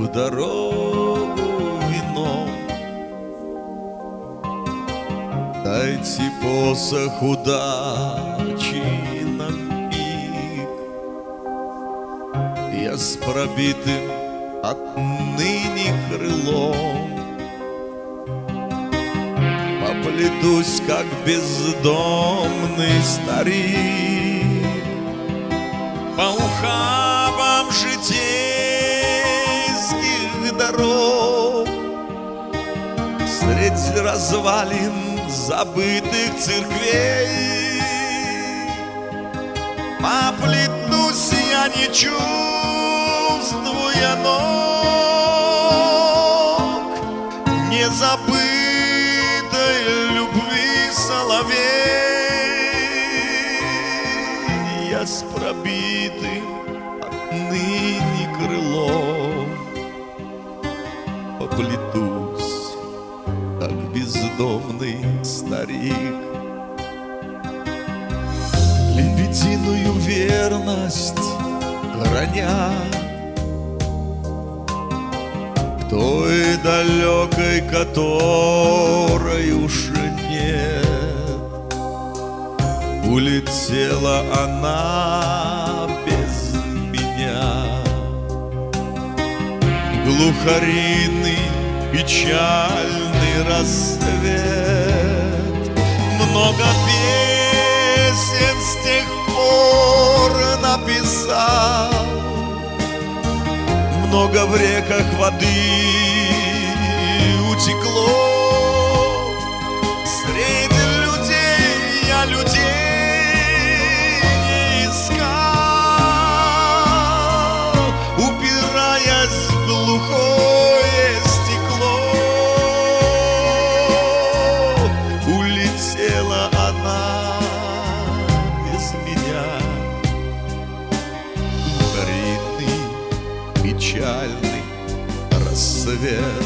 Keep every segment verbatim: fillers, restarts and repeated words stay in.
в дорогу вином. Дайте посох удачи напик. Я с пробитым отныне крылом поплетусь, как бездомный старик, по ухабам житейских дорог, средь развалин забытых церквей. Поплетусь я, не чувствуя ног, незабытой любви соловей. Я с пробитым отныне крылом поплетусь, как бездомный старик. Лебединую верность храня к той далекой, которой уж нет, улетела она без меня. Глухаринный печальный рассвет, много песен с тех пор написал, много в реках воды утекло. Среди людей я людей не искал, упираясь в глухое стекло. Улетела она без меня. Глухаринный печальный рассвет.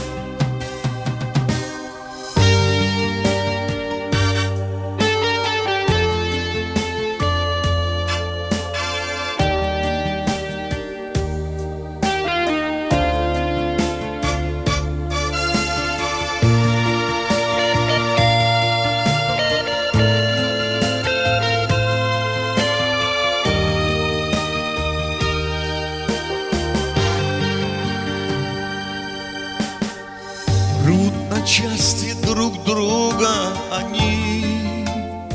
Рвут на части друг друга они,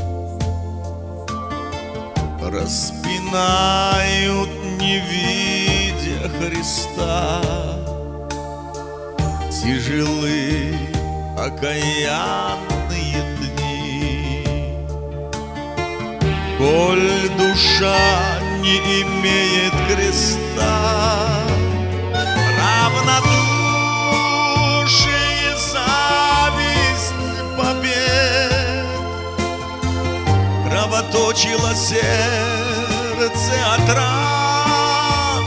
распинают, не видя Христа. Тяжелы, окаянные дни, коль душа не имеет креста. Равнодушие, зависть побед кровоточило сердце от ран.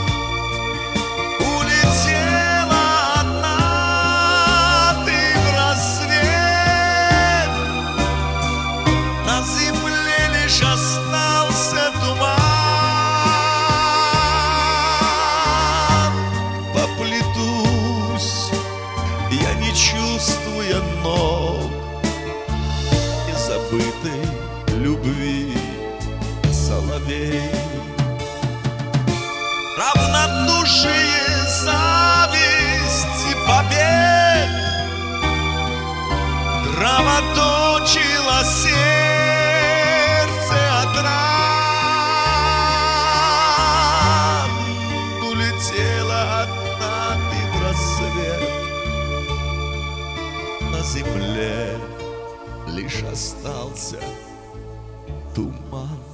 Улетела одна ты в рассвет, на земле лишь остался туман. Поплетусь я, не чувствуя ног, незабытой любви соловей. Равнодушие, зависть и побед кровоточило сердце от ран. Улетела одна ты в рассвет, на земле лишь остался туман.